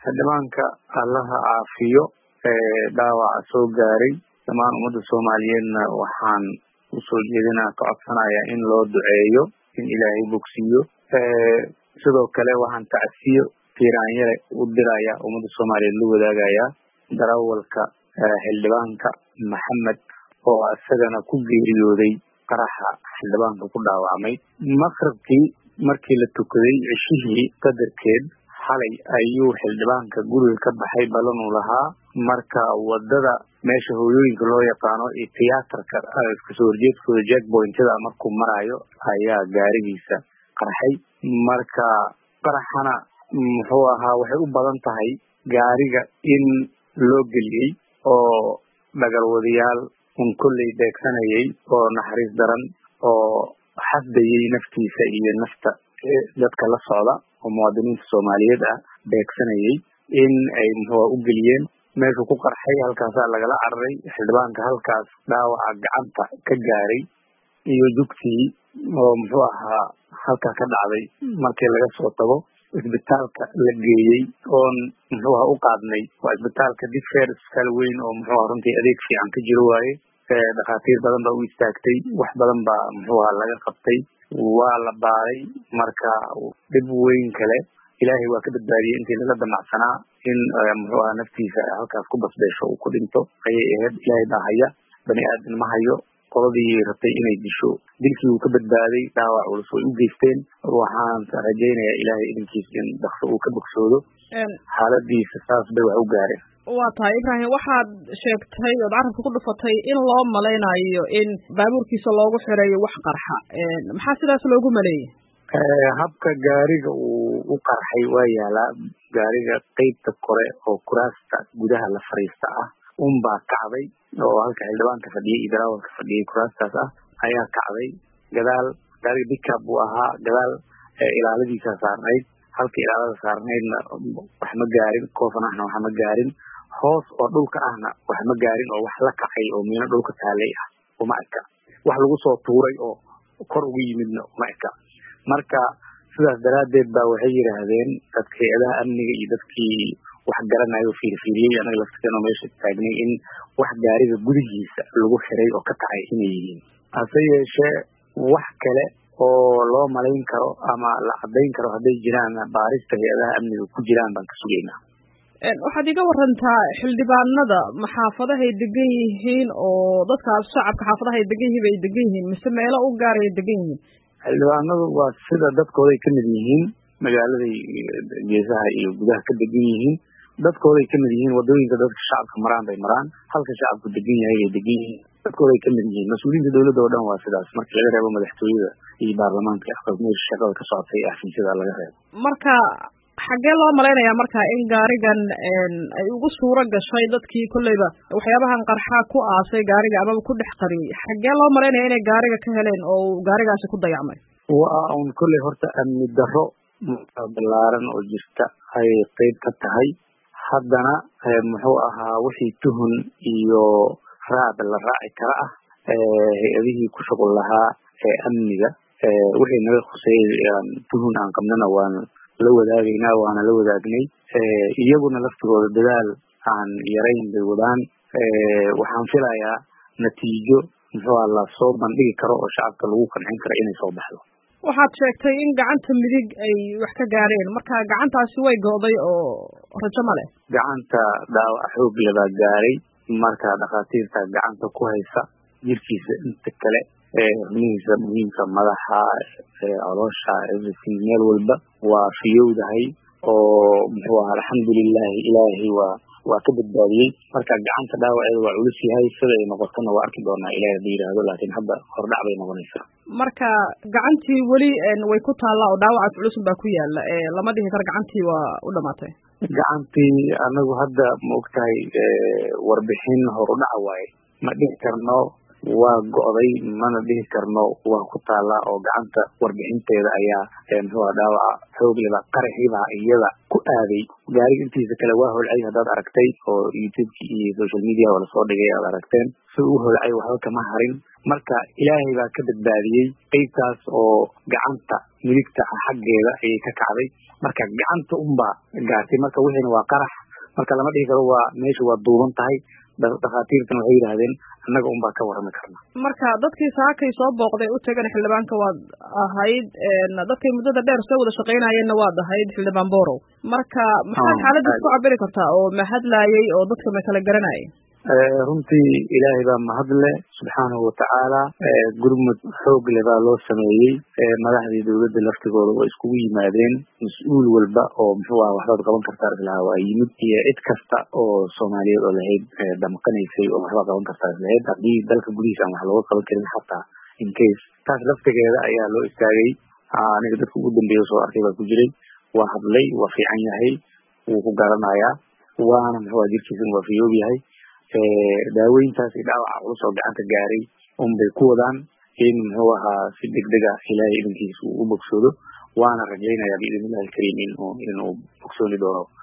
xildhibaanka allaha caafiyo dhaawaca soo gaaray dhammaan ummadda Soomaaliyeedna waxaan usoo jeedinaa ka codsanayaa in loo duceeyo in Ilaahay bogsiyo sidoo kale waxaan tacsiyo tiiraanyare u dirayaa ummadda Soomaaliyeed la wadaagayaa darawalka xildhibaanka Maxamed oo asagana ku geeriyooday qaraxa xildhibaanka ku dhaawacmay maqribkii markii la tukaday cishihii qadarkeed xalay ayuu xildhibaanka guriga ka baxay balan uu lahaa marka wadada meesha hooyooyinka loo yaqaano ee tiyaatarka kasoo horjeedkooda jackpointada markuu marayo ayaa gaarigiisa qarxay marka qaraxana muxuu ahaa waxay u badan tahay gaariga in loo geliyey oo dhagalwadayaal kolley beegsanayay oo naxariis daran oo xasdayay naftiisa iyo nafta dadka la socda oo muwaadiniinta Soomaaliyeed ah beegsanayay in ay u geliyeen meesha ku qarxay halkaas lagala cararay xildhibaanka halkaas dhaawaca gacanta ka gaaray iyo jugtii oo muxuu ahaa halka ka dhacday markii laga soo tago isbitaalka la geeyay oo muxuu u qaadnay waa isbitaalka Digfaar weyn oo muxuu runtii adeeg fiican ka jiro waaye dhakhaatiir badan baa u istaagtay wax badan baa muxuu laga qabtay waa la baaray marka dib weyn kale Ilaahay waa ka badbaadiyay intii laga damacsanaa in muxuu naftiisa halkaas ku basbeesho uu ku dhinto ayay ahayd Ilaahay baa haya bani aadam ma hayo qoladii rabtay inay disho dilkii uu ka badbaaday dhaawac culus oo u geysteen waxaan rajaynayaa Ilaahay idinkiisa in dhaqso uu ka bogsoodo xaaladiisa saas bay wax u gaareen waa tahay Ibrahim waxaad sheegtay oo carabka ku dhufatay in loo maleynayo in baabuurkiisa loogu xireeyo wax qarxa maxaa sidaas loogu maleeyay habka gaariga uu u qarxay waa yaalaa gaariga qaybta kore oo kuraasta gudaha la fariista ah baa kacday oo halka xildhibaanka fadhiyay iyo darawalka fadhiyay kuraastaas ah ayaa kacday gadaal gaariga pickup buu ahaa gadaal ilaaladiisa saarnayd halka ilaalada saarnaydna wax ma gaarin koofanaana wax ma gaarin hoos oo dhulka ahna wax ma gaarin oo wax la kacay oo miino dhulka taalay ah uma eka wax lagu soo tuuray oo kor ugu yimidna uma eka marka sidaas daraadeed baa waxay yiraahdeen dadka hay'adaha amniga iyo dadkii wax garanayo fiirfiiriyay anaga lafteena meesha taagnay in wax gaariga gudihiisa lagu xiray oo ka kacay inay yihiin hase yeeshee wax kale oo loo malayn karo ama la cadeyn karo hadday jiraan baarista hay'adaha amniga ku jiraan baan ka sugaynaa waxaad iga warantaa xildhibaanada maxaafadahay degan yihiin oo dadka shacabka xaafadahay degan yihiin ay degan yihiin mise meelo u gaar ay degan yihiin xildhibaanadu waa sida dadkooday ka mid yihiin magaaladay geesaha iyo gudaha ka degan yihiin dadkooday ka mid yihiin wadooyinka dadka shacabka maraan bay maraan halka shacabku degan yahay ay degan yihiin dadkooday ka mid yihiin mas-uuliyiinta dawladda oo dhan waa sidaas marka laga reebo madaxtooyada iyo baarlamaanka meesha shaqada ka socotay xafiisyada laga reebo marka xagee loo malaynayaa marka in gaarigan ay ugu suuro gashay dadkii kolleyba waxyaabahan qarxa ku aasay gaariga amaba ku dhex qariyay xagee loo malaynaya inay gaariga ka heleen oo gaarigaasi ku dayacmay waa un kolley horta amni darro balaaran oo jirta ayay qayb ka tahay haddana muxuu ahaa wixii tuhun iyo raad la raaci kara ah hay-adihii ku shuqul lahaa amniga wixii naga khuseeyay tuhun aan qabnana waan la wadaagaynaa waana la wadaagnay iyaguna laftigooda dadaal aan yarayn bay wadaan waxaan filayaa natiijo muxuu la soo bandhigi karo oo shacabka lagu qancin karo inay soo baxdo waxaad sheegtay in gacanta midig ay wax ka gaareen marka gacantaasi way go'day oo rajo ma leh gacanta dhaawac xoog leh baa gaaray marka dhakhaatiirta gacanta ku haysa jirkiisa inta kale xubnihiisa muhiimka madaxa caloosha everything meel walba waa fiyowdahay oo muxuu ahaa alxamdulilahi ilaahay waa ka badbaadiyey marka gacanta dhaawaceeda waa culus yahay sida ay noqotona waa arki doonaa ilaahay hadii yidhaahdo laakiin hadda hordhac bay noqonaysaa marka gacantii weli way ku taallaa oo dhaawacaas culus baa ku yaala lama dhihi karo gacantii waa u dhamaatay gacantii anagu hadda ma ogtahay warbixin horudhac waaye ma dhihi karno waa go'day mana dhihi karno waa ku taallaa oo gacanta warbixinteeda ayaa muxuu dhaawaca xoog leh qaraxiiba iyada ku aaday gaariga intiisa kale waa holcay haddaad aragtay oo youtube iyo social media wala soo dhigay aad aragteen si uu holcay waxba kama harin marka ilaahay baa ka badbaadiyey qaybtaas oo gacanta midigta xaggeeda ayay ka kacday marka gacanta unba gaartay marka wixiina waa qarax marka lama dhihi karo waa meesha waa duuban tahay dhakhaatiirtan waxay yidhaahdeen annaga unbaa ka warrami karna marka dadkii saakay soo booqday u tagan xildhibaanka waad ahayd dadkay muddada dheer soo wada shaqaynayeenna waad ahayd xildhibaan Borow marka maxaad xaaladdiis ku cabiri kartaa oo ma hadlaayay oo dadka ma kala garanayay runtii ilaahay baa mahadle subxaanahu watacaala gurmud xoog leh baa loo sameeyey madaxdii dowladda laftigooda waa iskugu yimaadeen mas-uul walba oo muxuu aha waxbaad qaban kartaa islaha waa yimid iyo cid kasta oo soomaaliyeed oo lahayd damqanaysay oo waxbaa qaban kartaa islahayd haddii dalka gudihiisa aan wax looga qaban karin xataa in case taas laftigeeda ayaa loo istaagay aniga dadka ugu dambeeya soo arkay baa ku jiray waa hadlay waa fiican yahay wuu ku garanayaa waana muxuu aha jirkiisana waa fiyoob yahay daaweyntaas iyo dhaawaca culus oo gacanta gaaray unbay ku wadaan in muxuu ahaa si degdega ilaahay idinkiisa uu u bogsoodo waana rajaynayaa biidnillahi alkariim inuu bogsooni doono